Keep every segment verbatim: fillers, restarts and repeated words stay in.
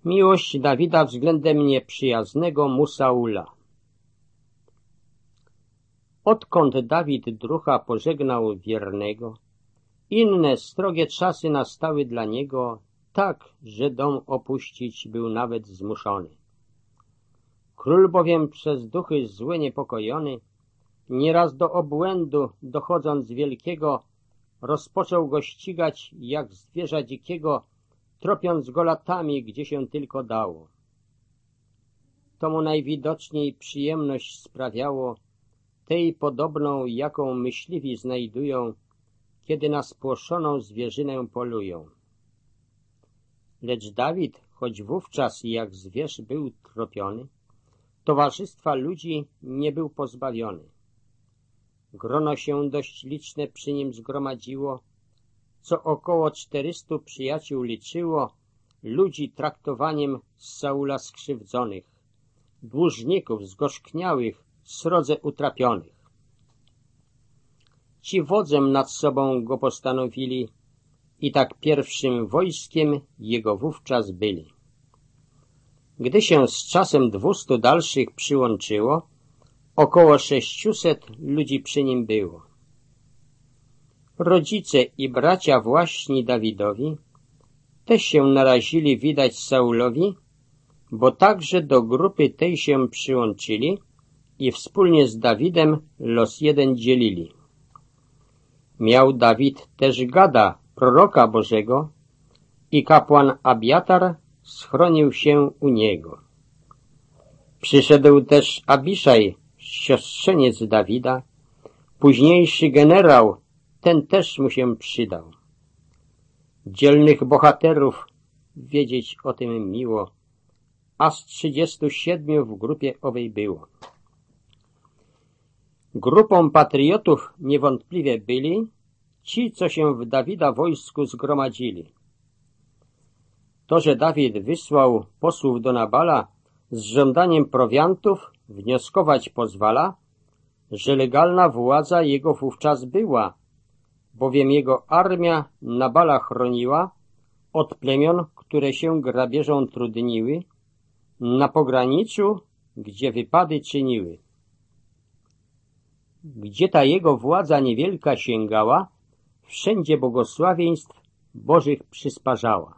Miłość Dawida względem nieprzyjaznego mu Saula. Odkąd Dawid druha pożegnał wiernego, inne srogie czasy nastały dla niego, tak, że dom opuścić był nawet zmuszony. Król bowiem przez duchy złe niepokojony, nieraz do obłędu dochodząc wielkiego, rozpoczął go ścigać jak zwierza dzikiego, tropiąc go latami, gdzie się tylko dało. To mu najwidoczniej przyjemność sprawiało, tej podobną, jaką myśliwi znajdują, kiedy na spłoszoną zwierzynę polują. Lecz Dawid, choć wówczas jak zwierz był tropiony, towarzystwa ludzi nie był pozbawiony. Grono się dość liczne przy nim zgromadziło, co około czterystu przyjaciół liczyło, ludzi traktowaniem z Saula skrzywdzonych, dłużników zgorzkniałych, srodze utrapionych. Ci wodzem nad sobą go postanowili i tak pierwszym wojskiem jego wówczas byli. Gdy się z czasem dwustu dalszych przyłączyło, około sześciuset ludzi przy nim było. Rodzice i bracia właśnie Dawidowi też się narazili widać Saulowi, bo także do grupy tej się przyłączyli i wspólnie z Dawidem los jeden dzielili. Miał Dawid też Gada, proroka Bożego, i kapłan Abiatar schronił się u niego. Przyszedł też Abiszaj, siostrzeniec Dawida, późniejszy generał, ten też mu się przydał. Dzielnych bohaterów wiedzieć o tym miło, a z trzydziestu siedmiu w grupie owej było. Grupą patriotów niewątpliwie byli ci, co się w Dawida wojsku zgromadzili. To, że Dawid wysłał posłów do Nabala z żądaniem prowiantów, wnioskować pozwala, że legalna władza jego wówczas była, bowiem jego armia Nabala chroniła od plemion, które się grabieżą trudniły, na pograniczu, gdzie wypady czyniły. Gdzie ta jego władza niewielka sięgała, wszędzie błogosławieństw Bożych przysparzała.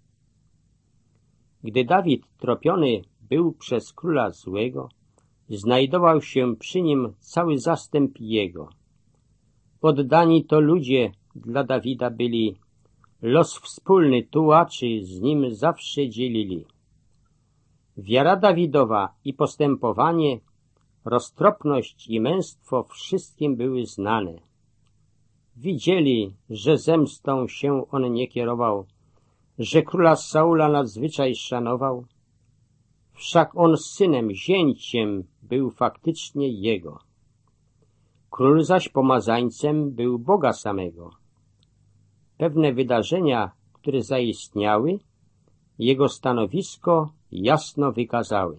Gdy Dawid tropiony był przez króla złego, znajdował się przy nim cały zastęp jego. Poddani to ludzie dla Dawida byli, los wspólny tułaczy z nim zawsze dzielili. Wiara Dawidowa i postępowanie, roztropność i męstwo wszystkim były znane. Widzieli, że zemstą się on nie kierował, że króla Saula nadzwyczaj szanował. Wszak on synem, zięciem był faktycznie jego. Król zaś pomazańcem był Boga samego. Pewne wydarzenia, które zaistniały, jego stanowisko jasno wykazały.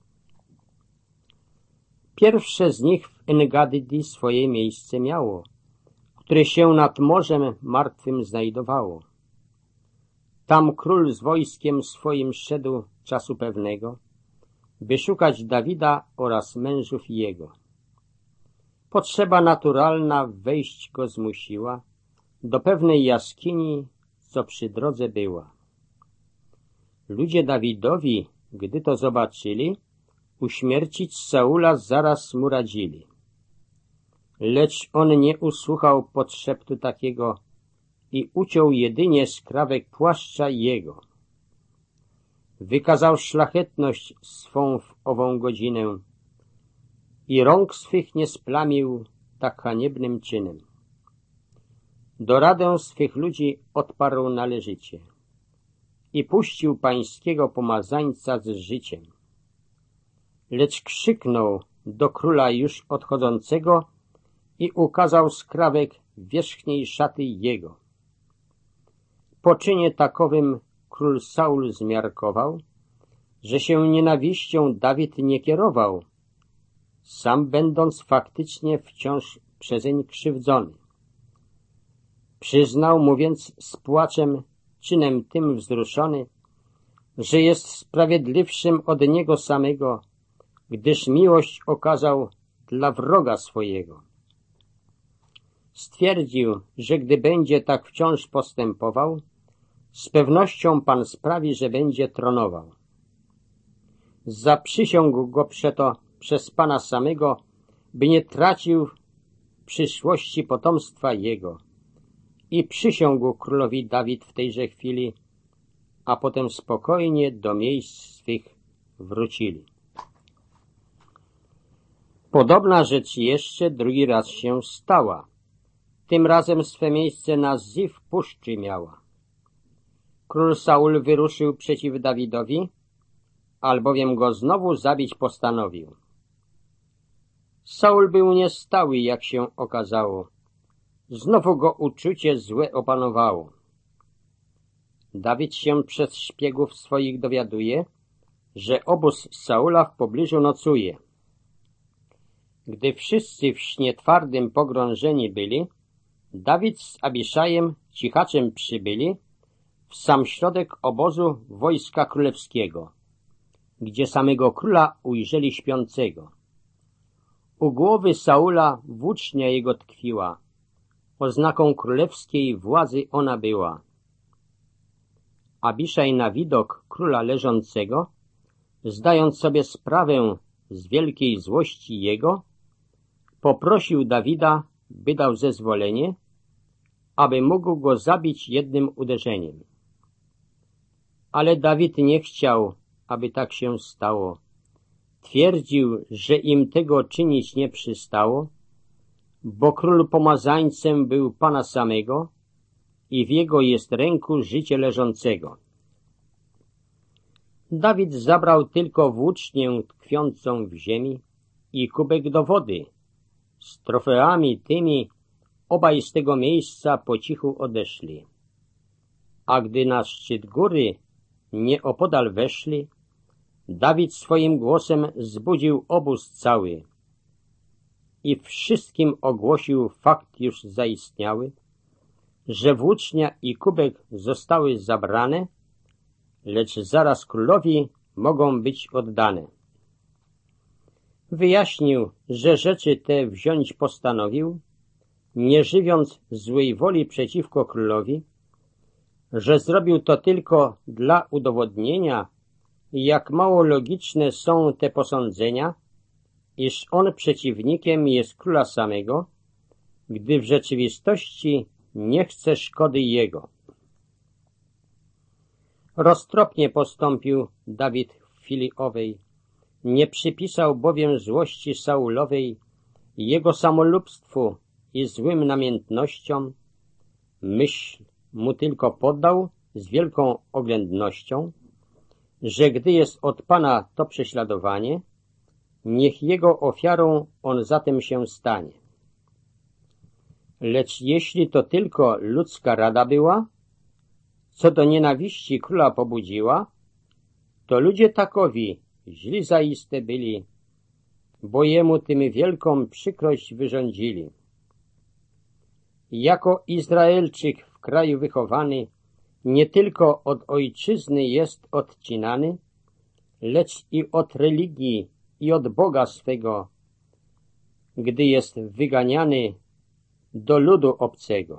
Pierwsze z nich w Engadi swoje miejsce miało, które się nad Morzem Martwym znajdowało. Tam król z wojskiem swoim szedł czasu pewnego, by szukać Dawida oraz mężów jego. Potrzeba naturalna wejść go zmusiła do pewnej jaskini, co przy drodze była. Ludzie Dawidowi, gdy to zobaczyli, uśmiercić Saula zaraz mu radzili. Lecz on nie usłuchał podszeptu takiego i uciął jedynie skrawek płaszcza jego. Wykazał szlachetność swą w ową godzinę i rąk swych nie splamił tak haniebnym czynem. Do radę swych ludzi odparł należycie i puścił pańskiego pomazańca z życiem. Lecz krzyknął do króla już odchodzącego i ukazał skrawek wierzchniej szaty jego. Po czynie takowym król Saul zmiarkował, że się nienawiścią Dawid nie kierował, sam będąc faktycznie wciąż przezeń krzywdzony. Przyznał, mówiąc z płaczem, czynem tym wzruszony, że jest sprawiedliwszym od niego samego, gdyż miłość okazał dla wroga swojego. Stwierdził, że gdy będzie tak wciąż postępował, z pewnością Pan sprawi, że będzie tronował. Zaprzysiągł go przeto przez Pana samego, by nie tracił w przyszłości potomstwa jego. I przysiągł królowi Dawid w tejże chwili, a potem spokojnie do miejsc swych wrócili. Podobna rzecz jeszcze drugi raz się stała. Tym razem swe miejsce na Zif puszczy miała. Król Saul wyruszył przeciw Dawidowi, albowiem go znowu zabić postanowił. Saul był niestały, jak się okazało. Znowu go uczucie złe opanowało. Dawid się przez szpiegów swoich dowiaduje, że obóz Saula w pobliżu nocuje. Gdy wszyscy w śnie twardym pogrążeni byli, Dawid z Abiszajem cichaczem przybyli w sam środek obozu wojska królewskiego, gdzie samego króla ujrzeli śpiącego. U głowy Saula włócznia jego tkwiła, oznaką królewskiej władzy ona była. Abiszaj na widok króla leżącego, zdając sobie sprawę z wielkiej złości jego, poprosił Dawida, by dał zezwolenie, aby mógł go zabić jednym uderzeniem. Ale Dawid nie chciał, aby tak się stało. Twierdził, że im tego czynić nie przystało, bo król pomazańcem był Pana samego i w jego jest ręku życie leżącego. Dawid zabrał tylko włócznię tkwiącą w ziemi i kubek do wody. Z trofeami tymi obaj z tego miejsca po cichu odeszli. A gdy na szczyt góry nieopodal weszli, Dawid swoim głosem zbudził obóz cały i wszystkim ogłosił fakt już zaistniały, że włócznia i kubek zostały zabrane, lecz zaraz królowi mogą być oddane. Wyjaśnił, że rzeczy te wziąć postanowił, nie żywiąc złej woli przeciwko królowi, że zrobił to tylko dla udowodnienia, jak mało logiczne są te posądzenia, iż on przeciwnikiem jest króla samego, gdy w rzeczywistości nie chce szkody jego. Roztropnie postąpił Dawid w chwili owej, nie przypisał bowiem złości Saulowej jego samolubstwu i złym namiętnościom, myśl mu tylko poddał z wielką oględnością, że gdy jest od Pana to prześladowanie, niech jego ofiarą on zatem się stanie. Lecz jeśli to tylko ludzka rada była, co do nienawiści króla pobudziła, to ludzie takowi źli zaiste byli, bo jemu tym wielką przykrość wyrządzili. Jako Izraelczyk w kraju wychowany, nie tylko od ojczyzny jest odcinany, lecz i od religii i od Boga swego, gdy jest wyganiany do ludu obcego.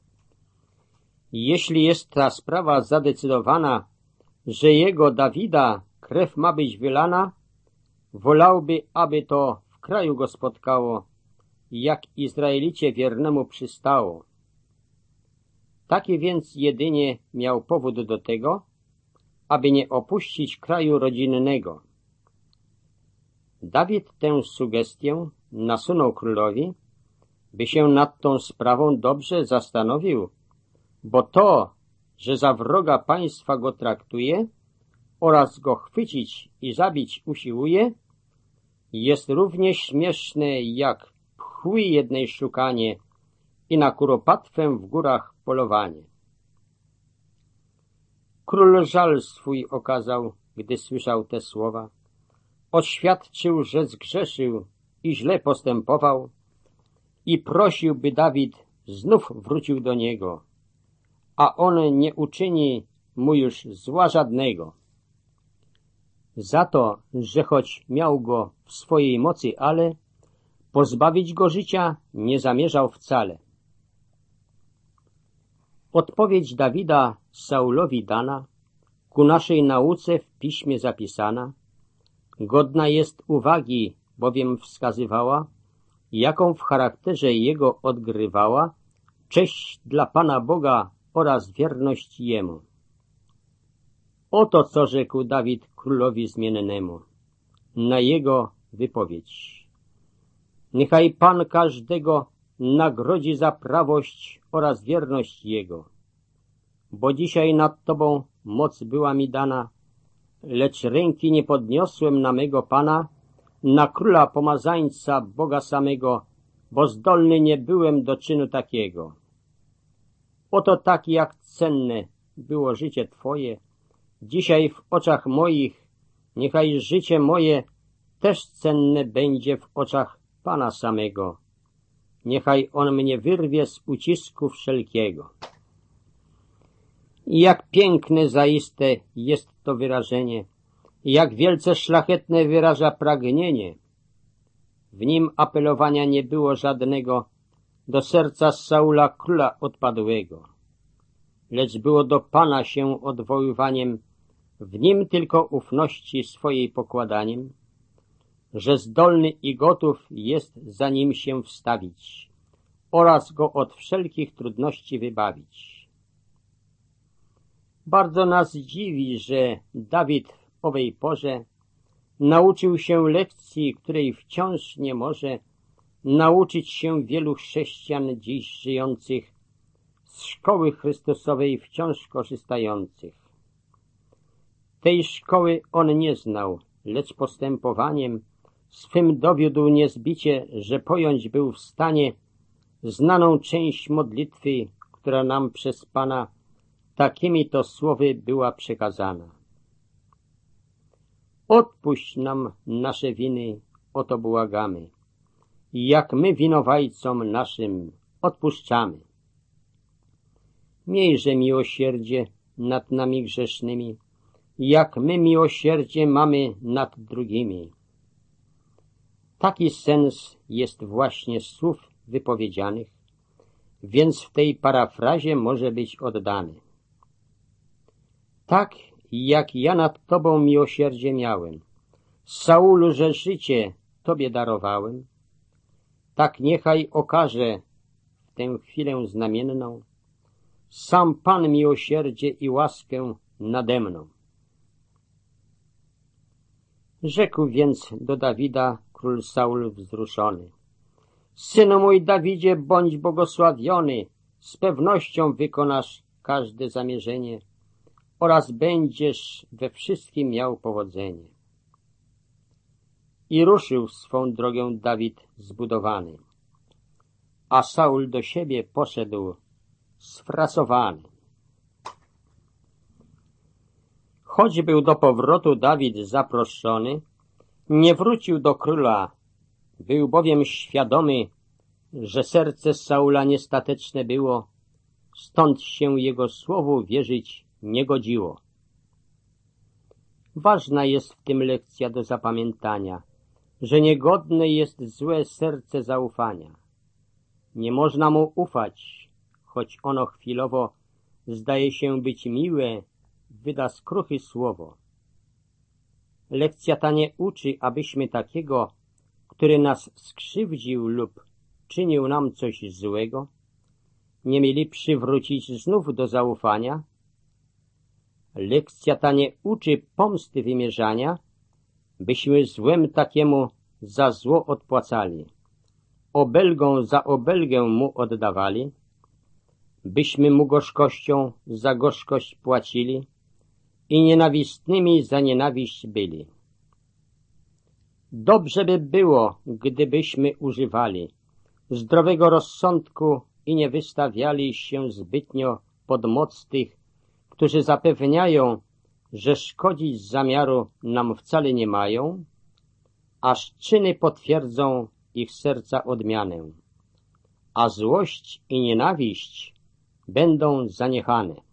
Jeśli jest ta sprawa zadecydowana, że jego Dawida krew ma być wylana, wolałby, aby to w kraju go spotkało, jak Izraelicie wiernemu przystało. Taki więc jedynie miał powód do tego, aby nie opuścić kraju rodzinnego. Dawid tę sugestię nasunął królowi, by się nad tą sprawą dobrze zastanowił, bo to, że za wroga państwa go traktuje oraz go chwycić i zabić usiłuje, jest równie śmieszne jak pchły jednej szukanie i na kuropatwę w górach polowanie. Król żal swój okazał, gdy słyszał te słowa. Oświadczył, że zgrzeszył i źle postępował i prosił, by Dawid znów wrócił do niego, a on nie uczyni mu już zła żadnego. za to, że choć miał go w swojej mocy, ale pozbawić go życia nie zamierzał wcale. Odpowiedź Dawida Saulowi dana, ku naszej nauce w piśmie zapisana, godna jest uwagi, bowiem wskazywała, jaką w charakterze jego odgrywała cześć dla Pana Boga oraz wierność Jemu. Oto co rzekł Dawid królowi zmiennemu na jego wypowiedź. Niechaj Pan każdego nagrodzi za prawość oraz wierność Jego, bo dzisiaj nad Tobą moc była mi dana, lecz ręki nie podniosłem na mego Pana, na króla pomazańca Boga samego, bo zdolny nie byłem do czynu takiego. Oto tak jak cenne było życie Twoje, dzisiaj w oczach moich, niechaj życie moje też cenne będzie w oczach Pana samego. Niechaj On mnie wyrwie z ucisku wszelkiego. I jak piękne zaiste jest to wyrażenie, jak wielce szlachetne wyraża pragnienie. W nim apelowania nie było żadnego do serca Saula króla odpadłego, lecz było do Pana się odwoływaniem, w nim tylko ufności swojej pokładaniem, że zdolny i gotów jest za nim się wstawić oraz go od wszelkich trudności wybawić. Bardzo nas dziwi, że Dawid w owej porze nauczył się lekcji, której wciąż nie może nauczyć się wielu chrześcijan dziś żyjących, z szkoły Chrystusowej wciąż korzystających. Tej szkoły on nie znał, lecz postępowaniem swym dowiódł niezbicie, że pojąć był w stanie znaną część modlitwy, która nam przez Pana takimi to słowy była przekazana. Odpuść nam nasze winy, o to błagamy, jak my winowajcom naszym odpuszczamy. Miejże miłosierdzie nad nami grzesznymi, jak my miłosierdzie mamy nad drugimi. Taki sens jest właśnie słów wypowiedzianych, więc w tej parafrazie może być oddany. Tak jak ja nad Tobą miłosierdzie miałem, Saulu, że życie Tobie darowałem, tak niechaj okaże w tę chwilę znamienną sam Pan miłosierdzie i łaskę nade mną. Rzekł więc do Dawida król Saul wzruszony. Synu mój Dawidzie, bądź błogosławiony, z pewnością wykonasz każde zamierzenie oraz będziesz we wszystkim miał powodzenie. I ruszył w swą drogę Dawid zbudowany, a Saul do siebie poszedł sfrasowany. Choć był do powrotu Dawid zaproszony, nie wrócił do króla, był bowiem świadomy, że serce Saula niestateczne było, stąd się jego słowu wierzyć nie godziło. Ważna jest w tym lekcja do zapamiętania, że niegodne jest złe serce zaufania. Nie można mu ufać, choć ono chwilowo zdaje się być miłe, wyda skruchy słowo. Lekcja ta nie uczy, abyśmy takiego, który nas skrzywdził lub czynił nam coś złego, nie mieli przywrócić znów do zaufania. Lekcja ta nie uczy pomsty wymierzania, byśmy złem takiemu za zło odpłacali, obelgą za obelgę mu oddawali, byśmy mu gorzkością za gorzkość płacili i nienawistnymi za nienawiść byli. Dobrze by było, gdybyśmy używali zdrowego rozsądku i nie wystawiali się zbytnio pod moc tych, którzy zapewniają, że szkodzić zamiaru nam wcale nie mają, aż czyny potwierdzą ich serca odmianę, a złość i nienawiść będą zaniechane.